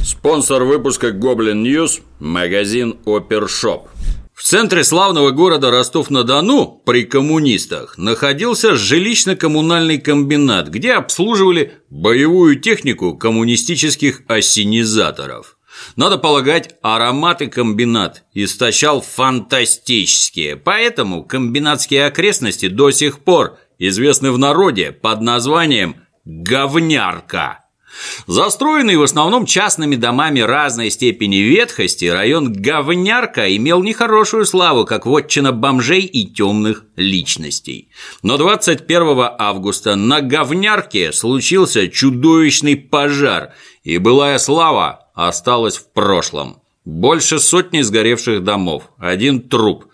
Спонсор выпуска Goblin News – магазин Опершоп. В центре славного города Ростов-на-Дону при коммунистах находился жилищно-коммунальный комбинат, где обслуживали боевую технику коммунистических ассенизаторов. Надо полагать, ароматы комбинат истощал фантастические, поэтому комбинатские окрестности до сих пор известны в народе под названием «Говнярка». Застроенный в основном частными домами разной степени ветхости, район Говнярка имел нехорошую славу, как вотчина бомжей и темных личностей. Но 21 августа на Говнярке случился чудовищный пожар, и былая слава осталась в прошлом. Больше сотни сгоревших домов, 1 труп,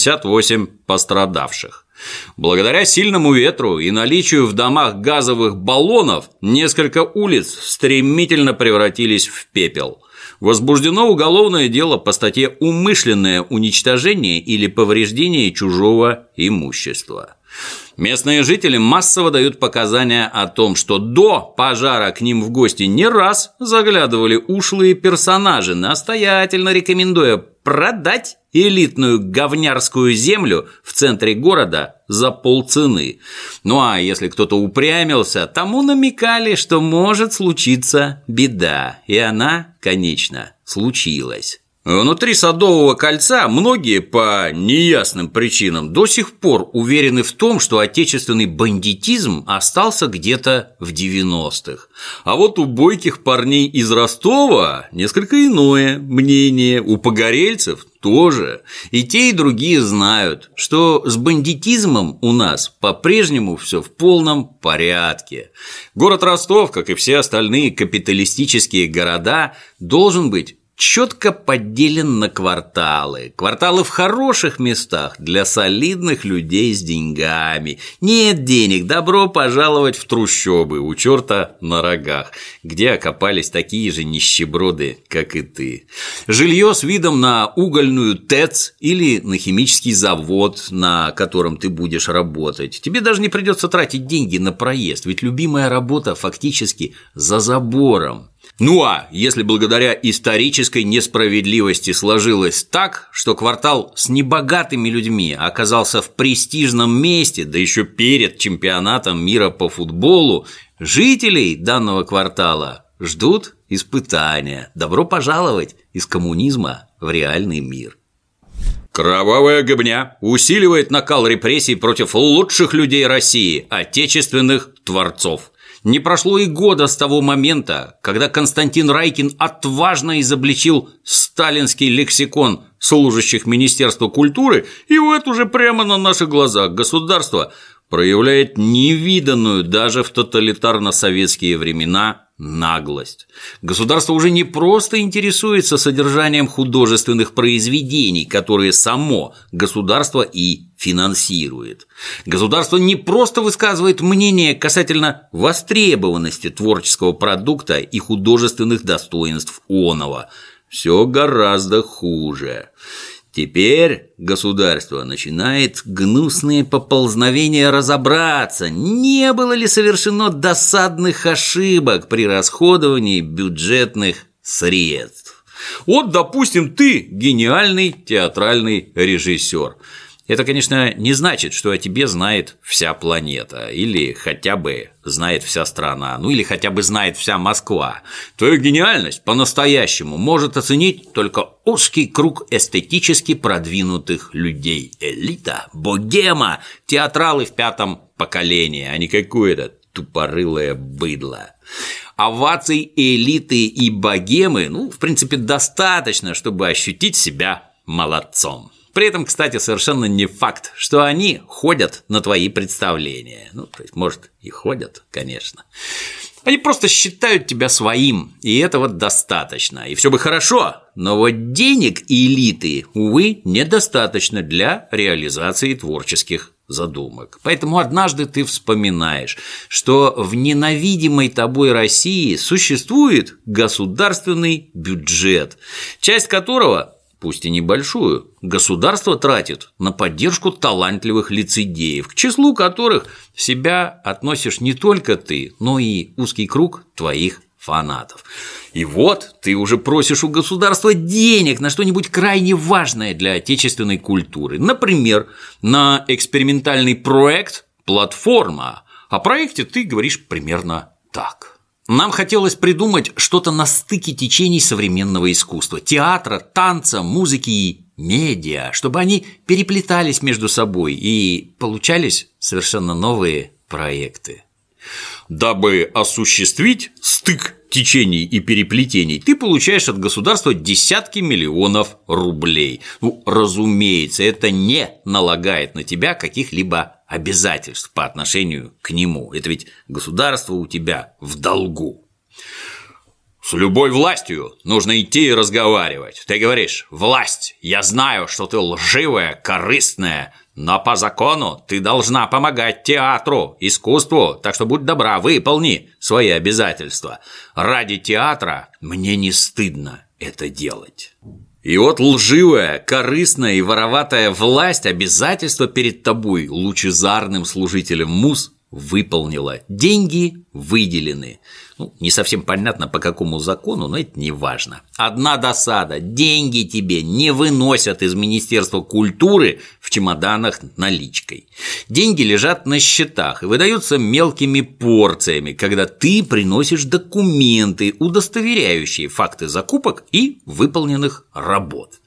58 пострадавших. Благодаря сильному ветру и наличию в домах газовых баллонов несколько улиц стремительно превратились в пепел. Возбуждено уголовное дело по статье «Умышленное уничтожение или повреждение чужого имущества». Местные жители массово дают показания о том, что до пожара к ним в гости не раз заглядывали ушлые персонажи, настоятельно рекомендуя продать элитную говнярскую землю в центре города за полцены. Ну а если кто-то упрямился, тому намекали, что может случиться беда, и она, конечно, случилась. Внутри Садового кольца многие по неясным причинам до сих пор уверены в том, что отечественный бандитизм остался где-то в 90-х. А вот у бойких парней из Ростова несколько иное мнение, у погорельцев тоже. И те, и другие знают, что с бандитизмом у нас по-прежнему все в полном порядке. Город Ростов, как и все остальные капиталистические города, должен быть четко поделен на кварталы. Кварталы в хороших местах для солидных людей с деньгами. Нет денег, добро пожаловать в трущобы у черта на рогах, где окопались такие же нищеброды, как и ты. Жилье с видом на угольную ТЭЦ или на химический завод, на котором ты будешь работать. Тебе даже не придется тратить деньги на проезд, ведь любимая работа фактически за забором. Ну а если благодаря исторической несправедливости сложилось так, что квартал с небогатыми людьми оказался в престижном месте, да еще перед чемпионатом мира по футболу, жителей данного квартала ждут испытания. Добро пожаловать из коммунизма в реальный мир. Кровавая гыбня усиливает накал репрессий против лучших людей России, отечественных творцов. Не прошло и года с того момента, когда Константин Райкин отважно изобличил сталинский лексикон служащих Министерства культуры, и вот уже прямо на наших глазах государство проявляет невиданную даже в тоталитарно-советские времена наглость. Государство уже не просто интересуется содержанием художественных произведений, которые само государство и финансирует. Государство не просто высказывает мнение касательно востребованности творческого продукта и художественных достоинств оного. Все гораздо хуже. Теперь государство начинает гнусные поползновения разобраться, не было ли совершено досадных ошибок при расходовании бюджетных средств. Вот, допустим, ты гениальный театральный режиссер. Это, конечно, не значит, что о тебе знает вся планета, или хотя бы знает вся страна, ну или хотя бы знает вся Москва. Твою гениальность по-настоящему может оценить только узкий круг эстетически продвинутых людей. Элита, богема, театралы в 5-м поколении, а не какое-то тупорылое быдло. Оваций элиты и богемы, в принципе, достаточно, чтобы ощутить себя молодцом. При этом, кстати, совершенно не факт, что они ходят на твои представления. То есть, может, и ходят, конечно. Они просто считают тебя своим, и этого достаточно. И все бы хорошо, но вот денег элиты, увы, недостаточно для реализации творческих задумок. Поэтому однажды ты вспоминаешь, что в ненавидимой тобой России существует государственный бюджет, часть которого пусть и небольшую, государство тратит на поддержку талантливых лицедеев, к числу которых себя относишь не только ты, но и узкий круг твоих фанатов. И вот ты уже просишь у государства денег на что-нибудь крайне важное для отечественной культуры. Например, на экспериментальный проект «Платформа». О проекте ты говоришь примерно так. Нам хотелось придумать что-то на стыке течений современного искусства – театра, танца, музыки и медиа, чтобы они переплетались между собой и получались совершенно новые проекты. Дабы осуществить стык течений и переплетений, ты получаешь от государства десятки миллионов рублей. Разумеется, это не налагает на тебя каких-либо обязательств по отношению к нему. Это ведь государство у тебя в долгу. С любой властью нужно идти и разговаривать. Ты говоришь: власть, я знаю, что ты лживая, корыстная, но по закону ты должна помогать театру, искусству, так что будь добра, выполни свои обязательства. Ради театра мне не стыдно это делать. И вот лживая, корыстная и вороватая власть обязательства перед тобой, лучезарным служителем муз, выполнила. Деньги выделены. Не совсем понятно, по какому закону, но это не важно. Одна досада – деньги тебе не выносят из Министерства культуры в чемоданах наличкой. Деньги лежат на счетах и выдаются мелкими порциями, когда ты приносишь документы, удостоверяющие факты закупок и выполненных работ.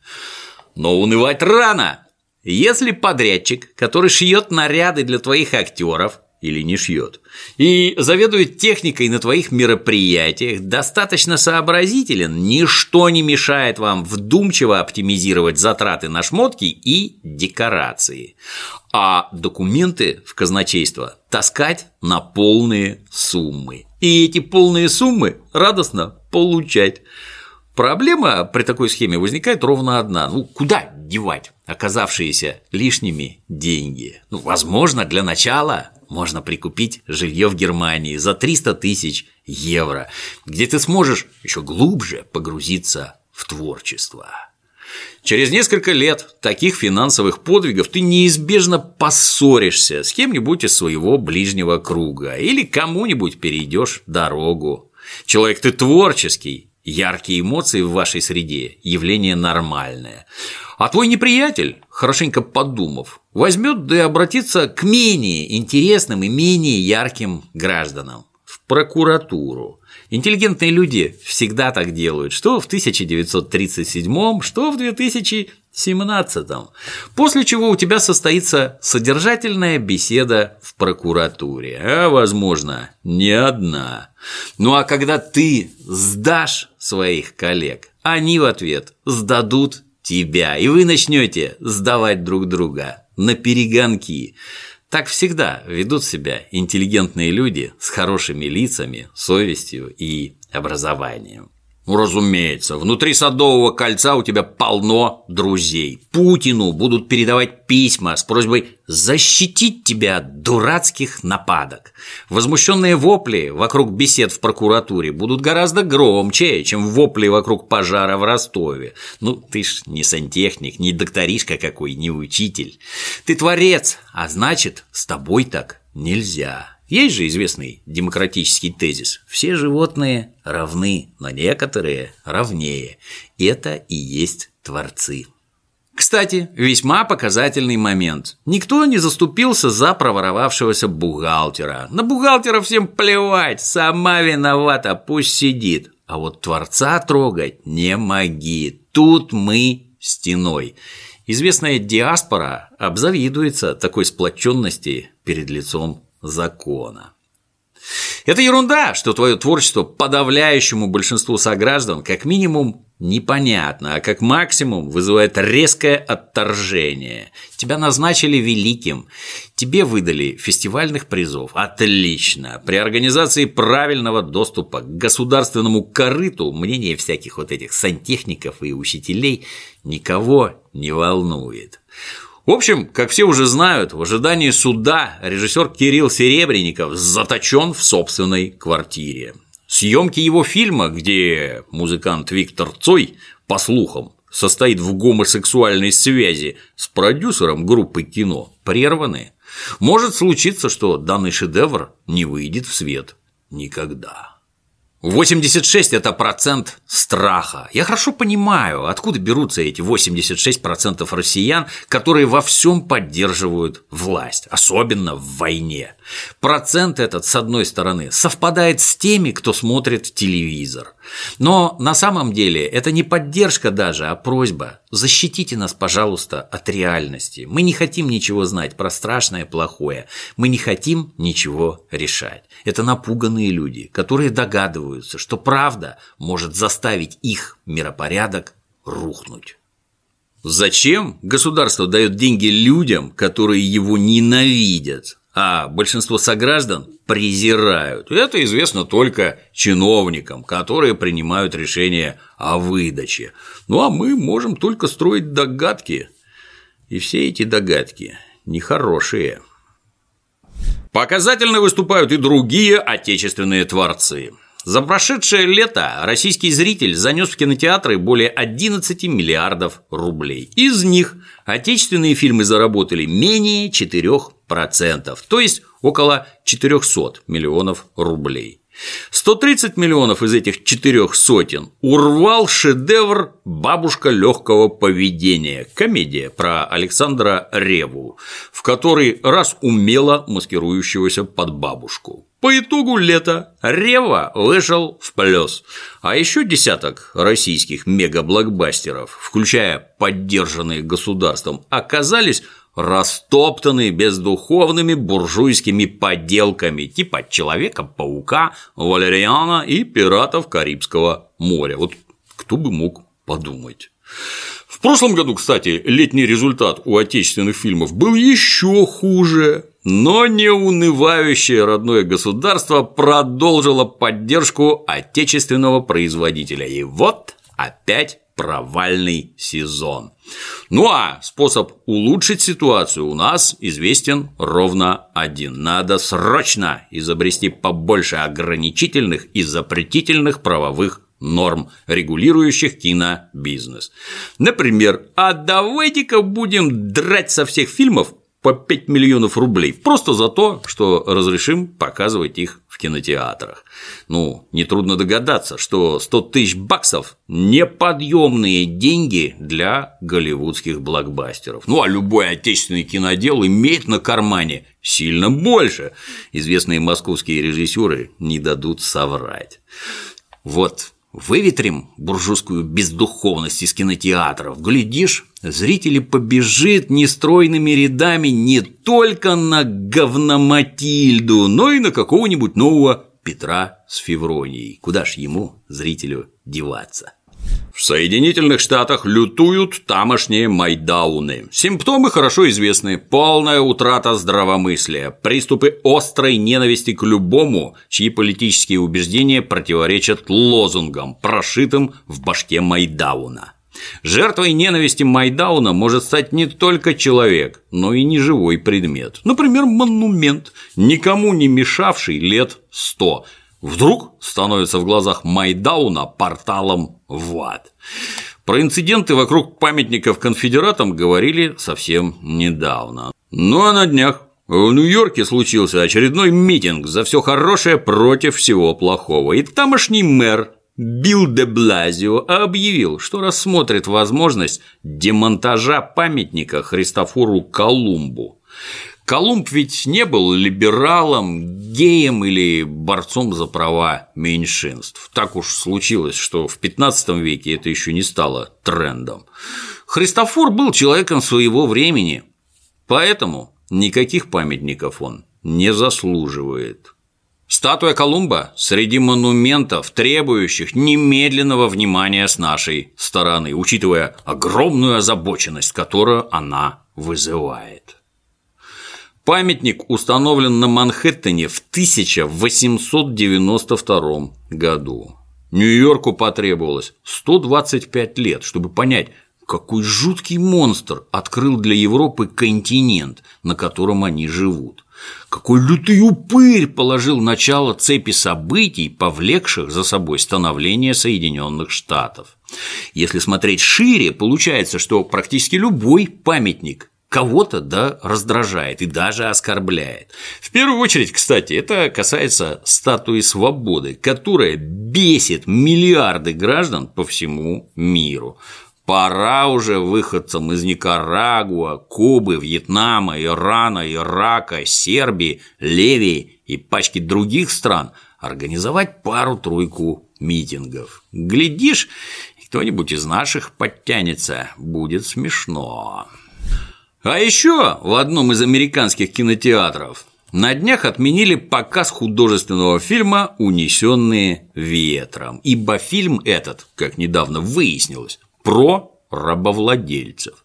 Но унывать рано. Если подрядчик, который шьет наряды для твоих актеров, или не шьет, и заведует техникой на твоих мероприятиях, достаточно сообразителен, ничто не мешает вам вдумчиво оптимизировать затраты на шмотки и декорации, а документы в казначейство таскать на полные суммы, и эти полные суммы радостно получать. Проблема при такой схеме возникает ровно одна. Куда девать оказавшиеся лишними деньги? Возможно, для начала можно прикупить жилье в Германии за 300 тысяч евро, где ты сможешь еще глубже погрузиться в творчество. Через несколько лет таких финансовых подвигов ты неизбежно поссоришься с кем-нибудь из своего ближнего круга или кому-нибудь перейдешь дорогу. Человек ты творческий. Яркие эмоции в вашей среде – явление нормальное. А твой неприятель, хорошенько подумав, возьмет да и обратится к менее интересным и менее ярким гражданам – в прокуратуру. Интеллигентные люди всегда так делают, что в 1937, что в 2017. После чего у тебя состоится содержательная беседа в прокуратуре, а, возможно, не одна. А когда ты сдашь своих коллег, они в ответ сдадут тебя, и вы начнете сдавать друг друга наперегонки. Так всегда ведут себя интеллигентные люди с хорошими лицами, совестью и образованием. Разумеется, внутри Садового кольца у тебя полно друзей. Путину будут передавать письма с просьбой защитить тебя от дурацких нападок. Возмущенные вопли вокруг бесед в прокуратуре будут гораздо громче, чем вопли вокруг пожара в Ростове. Ты ж не сантехник, не докторишка какой, не учитель. Ты творец, а значит, с тобой так нельзя. Есть же известный демократический тезис: все животные равны, но некоторые равнее. Это и есть творцы. Кстати, весьма показательный момент. Никто не заступился за проворовавшегося бухгалтера. На бухгалтера всем плевать, сама виновата, пусть сидит. А вот творца трогать не моги. Тут мы стеной. Известная диаспора обзавидуется такой сплоченности перед лицом закона. Это ерунда, что твое творчество подавляющему большинству сограждан как минимум непонятно, а как максимум вызывает резкое отторжение. Тебя назначили великим, тебе выдали фестивальных призов. Отлично. При организации правильного доступа к государственному корыту мнение всяких этих сантехников и учителей никого не волнует. В общем, как все уже знают, в ожидании суда режиссер Кирилл Серебренников заточен в собственной квартире. Съемки его фильма, где музыкант Виктор Цой, по слухам, состоит в гомосексуальной связи с продюсером группы кино, прерваны. Может случиться, что данный шедевр не выйдет в свет никогда. 86 – это процент страха. Я хорошо понимаю, откуда берутся эти 86% россиян, которые во всем поддерживают власть, особенно в войне. Процент этот, с одной стороны, совпадает с теми, кто смотрит телевизор. Но на самом деле это не поддержка даже, а просьба: защитите нас, пожалуйста, от реальности. Мы не хотим ничего знать про страшное, плохое. Мы не хотим ничего решать. Это напуганные люди, которые догадываются, что правда может заставить их миропорядок рухнуть. Зачем государство дает деньги людям, которые его ненавидят, а большинство сограждан презирают? Это известно только чиновникам, которые принимают решения о выдаче. Ну а мы можем только строить догадки. И все эти догадки нехорошие. Показательно выступают и другие отечественные творцы. За прошедшее лето российский зритель занес в кинотеатры более 11 миллиардов рублей. Из них отечественные фильмы заработали менее 4%, то есть около 400 миллионов рублей. 130 миллионов из этих 400 урвал шедевр «Бабушка легкого поведения», комедия про Александра Ревву, в который раз умело маскирующегося под бабушку. По итогу лета Ревва вышел в плюс, а еще десяток российских мегаблокбастеров, включая поддержанные государством, оказались растоптаны бездуховными буржуйскими поделками типа Человека-паука, Валериана и Пиратов Карибского моря. Вот кто бы мог подумать. В прошлом году, кстати, летний результат у отечественных фильмов был еще хуже, но неунывающее родное государство продолжило поддержку отечественного производителя. И вот опять провальный сезон. Ну а способ улучшить ситуацию у нас известен ровно один. Надо срочно изобрести побольше ограничительных и запретительных правовых норм, регулирующих кинобизнес. Например, а давайте-ка будем драть со всех фильмов по 5 миллионов рублей просто за то, что разрешим показывать их в кинотеатрах. Ну, нетрудно догадаться, что 100 тысяч баксов – неподъемные деньги для голливудских блокбастеров. Ну, а любой отечественный кинодел имеет на кармане сильно больше. Известные московские режиссеры не дадут соврать. Вот. Выветрим буржуйскую бездуховность из кинотеатров, глядишь, зрители побежит нестройными рядами не только на говноматильду, но и на какого-нибудь нового Петра с Февронией. Куда ж ему, зрителю, деваться? В Соединительных Штатах лютуют тамошние майдауны. Симптомы хорошо известны: полная утрата здравомыслия, приступы острой ненависти к любому, чьи политические убеждения противоречат лозунгам, прошитым в башке майдауна. Жертвой ненависти майдауна может стать не только человек, но и неживой предмет. Например, монумент, никому не мешавший лет 100. Вдруг становится в глазах майдауна порталом в ад. Про инциденты вокруг памятников конфедератам говорили совсем недавно. Ну а на днях в Нью-Йорке случился очередной митинг за все хорошее против всего плохого. И тамошний мэр Билл де Блазио объявил, что рассмотрит возможность демонтажа памятника Христофору Колумбу. Колумб ведь не был либералом, геем или борцом за права меньшинств. Так уж случилось, что в 15 веке это еще не стало трендом. Христофор был человеком своего времени, поэтому никаких памятников он не заслуживает. Статуя Колумба среди монументов, требующих немедленного внимания с нашей стороны, учитывая огромную озабоченность, которую она вызывает. Памятник установлен на Манхэттене в 1892 году. Нью-Йорку потребовалось 125 лет, чтобы понять, какой жуткий монстр открыл для Европы континент, на котором они живут. Какой лютый упырь положил начало цепи событий, повлекших за собой становление Соединенных Штатов. Если смотреть шире, получается, что практически любой памятник кого-то раздражает и даже оскорбляет. В первую очередь, кстати, это касается статуи свободы, которая бесит миллиарды граждан по всему миру. Пора уже выходцам из Никарагуа, Кубы, Вьетнама, Ирана, Ирака, Сербии, Ливии и пачки других стран организовать пару-тройку митингов. Глядишь, кто-нибудь из наших подтянется, будет смешно. А еще в одном из американских кинотеатров на днях отменили показ художественного фильма «Унесенные ветром», ибо фильм этот, как недавно выяснилось, про рабовладельцев.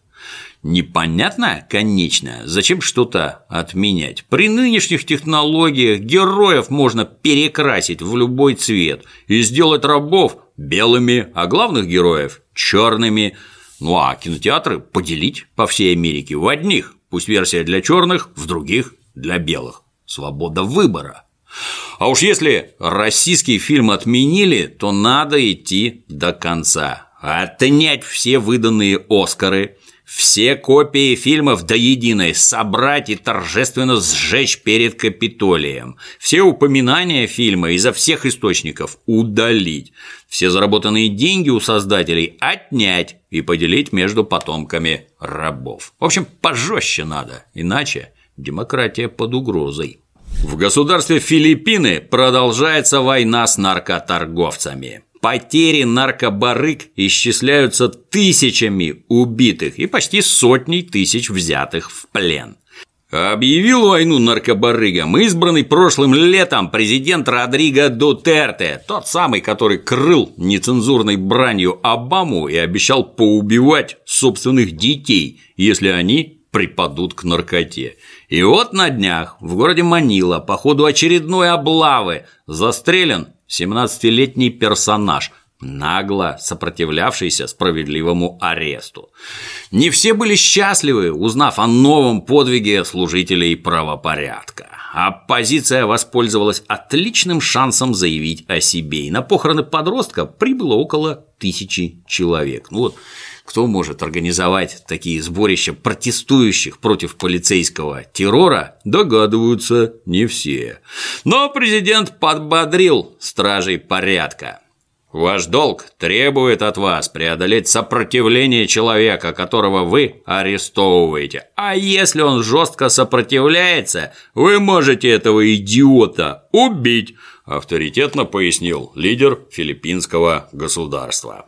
Непонятно, конечно, зачем что-то отменять. При нынешних технологиях героев можно перекрасить в любой цвет и сделать рабов белыми, а главных героев черными. Ну а кинотеатры поделить по всей Америке в одних, пусть версия для черных, в других для белых. Свобода выбора. А уж если российский фильм отменили, то надо идти до конца. Отнять все выданные «Оскары», все копии фильмов до единой собрать и торжественно сжечь перед Капитолием, все упоминания фильма изо всех источников удалить, все заработанные деньги у создателей отнять и поделить между потомками рабов. В общем, пожестче надо, иначе демократия под угрозой. В государстве Филиппины продолжается война с наркоторговцами. Потери наркобарыг исчисляются тысячами убитых и почти сотней тысяч взятых в плен. Объявил войну наркобарыгам избранный прошлым летом президент Родриго Дутерте, тот самый, который крыл нецензурной бранью Обаму и обещал поубивать собственных детей, если они припадут к наркоте. И вот на днях в городе Манила по ходу очередной облавы застрелен 17-летний персонаж, нагло сопротивлявшийся справедливому аресту. Не все были счастливы, узнав о новом подвиге служителей правопорядка. Оппозиция воспользовалась отличным шансом заявить о себе, и на похороны подростка прибыло около 1000 человек. Ну вот, кто может организовать такие сборища протестующих против полицейского террора, догадываются не все. Но президент подбодрил стражей порядка. Ваш долг требует от вас преодолеть сопротивление человека, которого вы арестовываете. А если он жестко сопротивляется, вы можете этого идиота убить, авторитетно пояснил лидер филиппинского государства.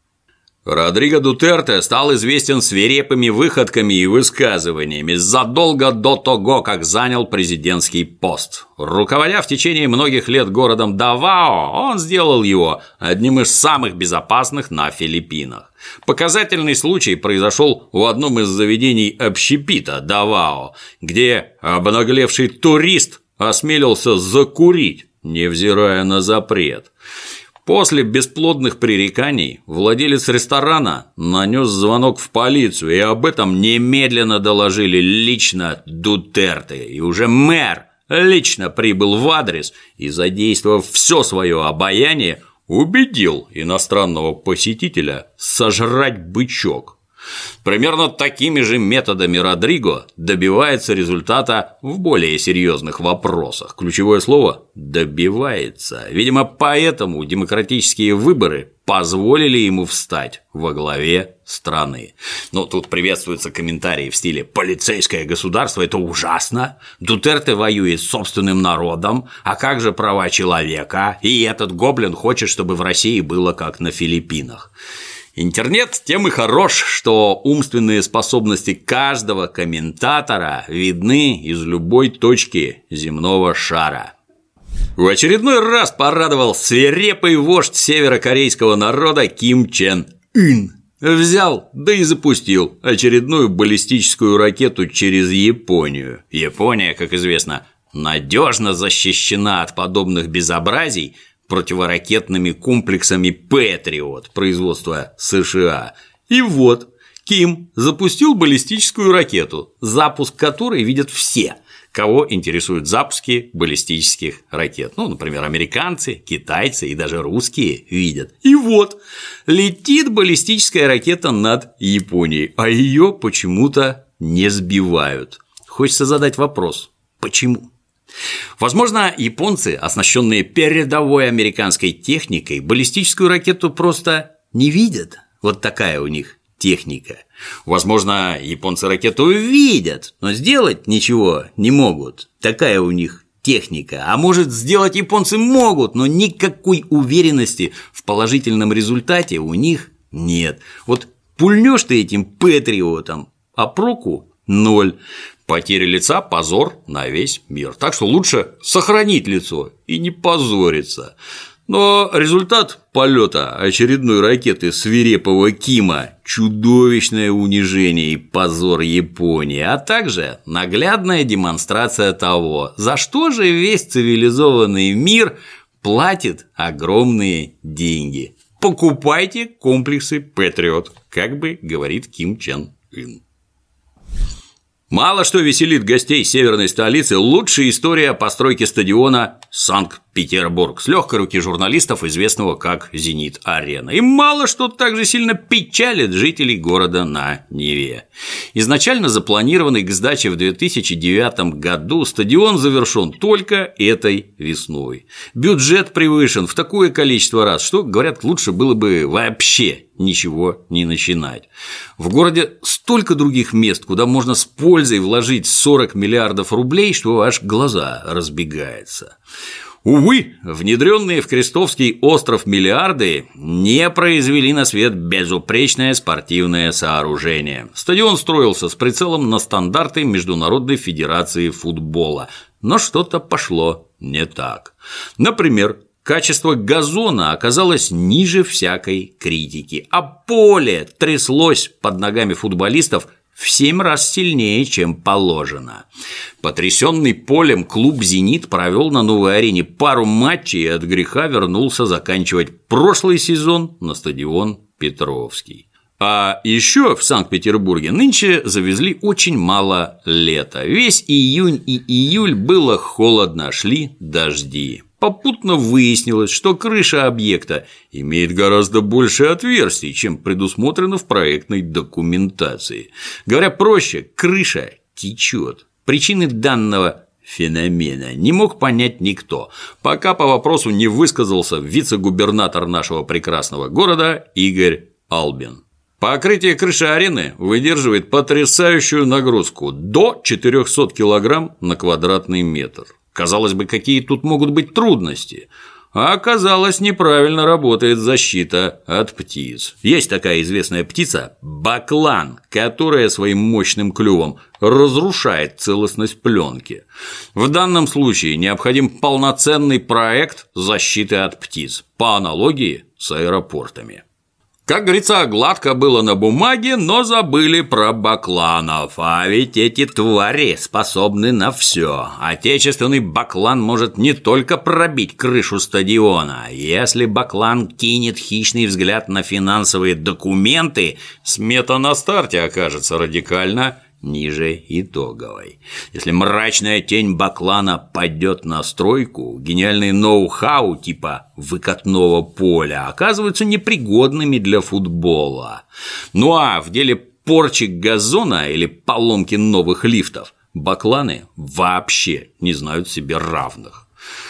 Родриго Дутерте стал известен свирепыми выходками и высказываниями задолго до того, как занял президентский пост. Руководя в течение многих лет городом Давао, он сделал его одним из самых безопасных на Филиппинах. Показательный случай произошел в одном из заведений общепита Давао, где обнаглевший турист осмелился закурить, невзирая на запрет. После бесплодных пререканий владелец ресторана нанес звонок в полицию, и об этом немедленно доложили лично Дутерте, и уже мэр лично прибыл в адрес и, задействовав все свое обаяние, убедил иностранного посетителя сожрать бычок. Примерно такими же методами Родриго добивается результата в более серьезных вопросах. Ключевое слово «добивается». Видимо, поэтому демократические выборы позволили ему встать во главе страны. Но тут приветствуются комментарии в стиле «полицейское государство – это ужасно», «Дутерте воюет с собственным народом», «а как же права человека?» и «этот гоблин хочет, чтобы в России было как на Филиппинах». Интернет тем и хорош, что умственные способности каждого комментатора видны из любой точки земного шара. В очередной раз порадовал свирепый вождь северокорейского народа Ким Чен Ын. Взял, да и запустил очередную баллистическую ракету через Японию. Япония, как известно, надежно защищена от подобных безобразий противоракетными комплексами «Патриот» производства США. И вот Ким запустил баллистическую ракету, запуск которой видят все. кого интересуют запуски баллистических ракет. Ну, например, американцы, китайцы и даже русские видят. И вот, летит баллистическая ракета над Японией, а ее почему-то не сбивают. Хочется задать вопрос – почему? Возможно, японцы, оснащенные передовой американской техникой, баллистическую ракету просто не видят. Вот такая у них техника. Возможно, японцы ракету видят, но сделать ничего не могут. Такая у них техника. А может, сделать японцы могут, но никакой уверенности в положительном результате у них нет. Вот пульнешь ты этим патриотом, а проку – ноль. Потеря лица – позор на весь мир. Так что лучше сохранить лицо и не позориться. Но результат полета очередной ракеты свирепого Кима – чудовищное унижение и позор Японии, а также наглядная демонстрация того, за что же весь цивилизованный мир платит огромные деньги. Покупайте комплексы Патриот, как бы говорит Ким Чен Ын. Мало что веселит гостей северной столицы лучшая история постройки стадиона Санкт-Петербург с легкой руки журналистов, известного как «Зенит-арена». И мало что также сильно печалит жителей города на Неве. Изначально запланированный к сдаче в 2009 году стадион завершен только этой весной. Бюджет превышен в такое количество раз, что, говорят, лучше было бы вообще ничего не начинать. В городе столько других мест, куда можно с пользой вложить 40 миллиардов рублей, что аж глаза разбегаются. Увы, внедренные в Крестовский остров миллиарды не произвели на свет безупречное спортивное сооружение. Стадион строился с прицелом на стандарты Международной федерации футбола, но что-то пошло не так. Например, качество газона оказалось ниже всякой критики, а поле тряслось под ногами футболистов в 7 раз сильнее, чем положено. Потрясенный полем клуб «Зенит» провел на новой арене пару матчей и от греха вернулся заканчивать прошлый сезон на стадион Петровский. А еще в Санкт-Петербурге нынче завезли очень мало лета. Весь июнь и июль было холодно, шли дожди. Попутно выяснилось, что крыша объекта имеет гораздо больше отверстий, чем предусмотрено в проектной документации. Говоря проще, крыша течет. Причины данного феномена не мог понять никто, пока по вопросу не высказался вице-губернатор нашего прекрасного города Игорь Албин. Покрытие крыши арены выдерживает потрясающую нагрузку до 400 кг на квадратный метр. Казалось бы, какие тут могут быть трудности? А оказалось, неправильно работает защита от птиц. Есть такая известная птица – баклан, которая своим мощным клювом разрушает целостность пленки. В данном случае необходим полноценный проект защиты от птиц, по аналогии с аэропортами. Как говорится, гладко было на бумаге, но забыли про бакланов. А ведь эти твари способны на все. Отечественный баклан может не только пробить крышу стадиона. Если баклан кинет хищный взгляд на финансовые документы, смета на старте окажется радикально ниже итоговой. Если мрачная тень баклана падет на стройку, гениальные ноу-хау типа выкатного поля оказываются непригодными для футбола. Ну а в деле порчи газона или поломки новых лифтов бакланы вообще не знают себе равных.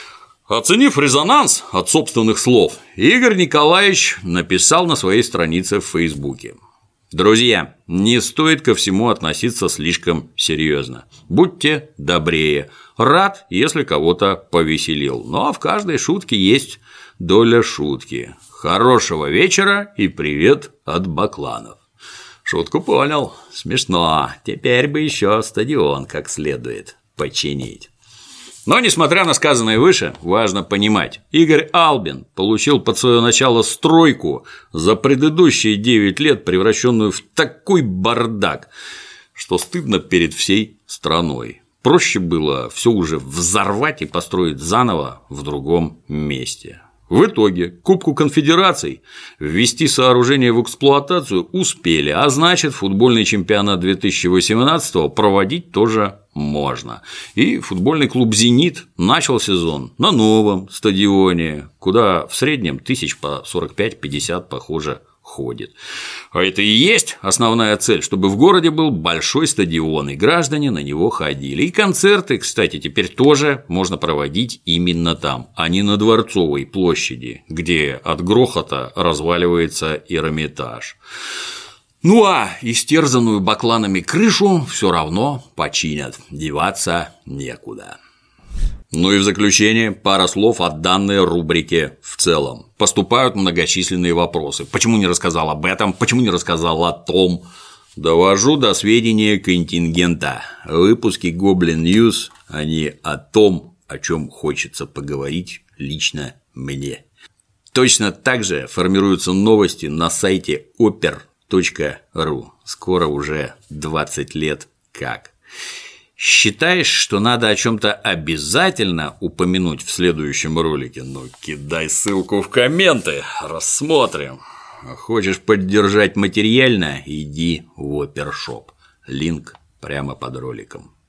Оценив резонанс от собственных слов, Игорь Николаевич написал на своей странице в Фейсбуке: «Друзья, не стоит ко всему относиться слишком серьезно. Будьте добрее. Рад, если кого-то повеселил. Но в каждой шутке есть доля шутки. Хорошего вечера и привет от бакланов». Шутку понял. Смешно. Теперь бы еще стадион как следует починить. Но, несмотря на сказанное выше, важно понимать, Игорь Албин получил под свое начало стройку за предыдущие 9 лет, превращенную в такой бардак, что стыдно перед всей страной. Проще было все уже взорвать и построить заново в другом месте. В итоге к Кубку Конфедераций ввести сооружение в эксплуатацию успели, а значит, футбольный чемпионат 2018 проводить тоже можно. И футбольный клуб «Зенит» начал сезон на новом стадионе, куда в среднем тысяч по 45-50, похоже, ходит. А это и есть основная цель, чтобы в городе был большой стадион, и граждане на него ходили. И концерты, кстати, теперь тоже можно проводить именно там, а не на Дворцовой площади, где от грохота разваливается Эрмитаж. Ну а истерзанную бакланами крышу все равно починят, деваться некуда. Ну и в заключение пара слов о данной рубрике в целом. Поступают многочисленные вопросы. Почему не рассказал об этом? Почему не рассказал о том? Довожу до сведения контингента. Выпуски Goblin News, они о том, о чем хочется поговорить лично мне. Точно так же формируются новости на сайте oper.ru. Скоро уже 20 лет как. Считаешь, что надо о чем-то обязательно упомянуть в следующем ролике? Ну, кидай ссылку в комменты, рассмотрим. Хочешь поддержать материально? Иди в Опершоп. Линк прямо под роликом.